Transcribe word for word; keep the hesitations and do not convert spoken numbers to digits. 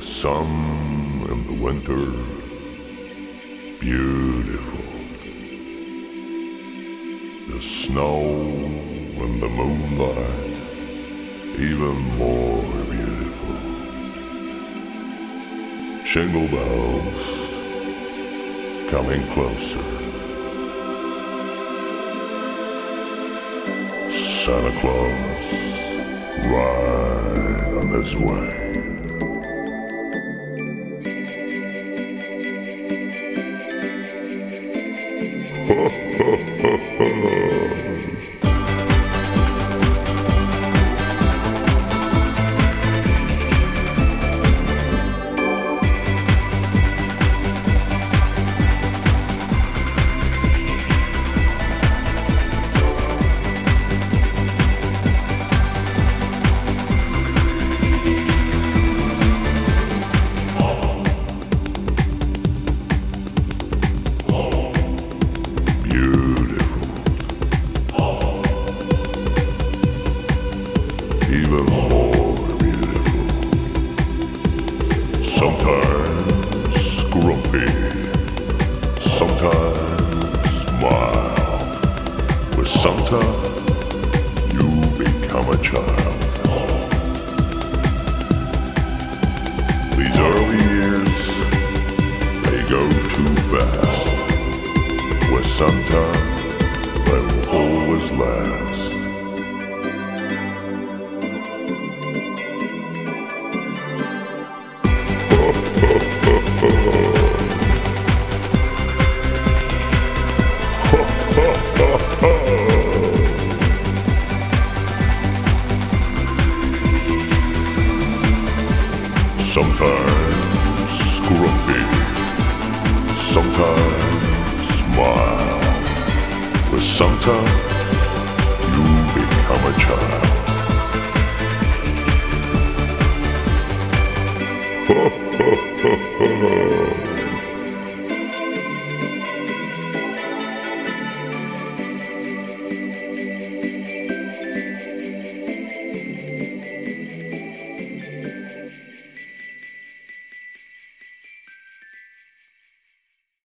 sun in the winter, beautiful. The snow and the moonlight, even more beautiful. Jingle bells coming closer. Santa Claus right on his way. Ho, ho, ho, ho. Even more beautiful. Sometimes grumpy, sometimes mild. With Santa, you become a child. These early years, they go too fast. With Santa, they will always last. Sometimes grumpy, sometimes mild. With Santa, you become a child. Ho, ho, ho, ho.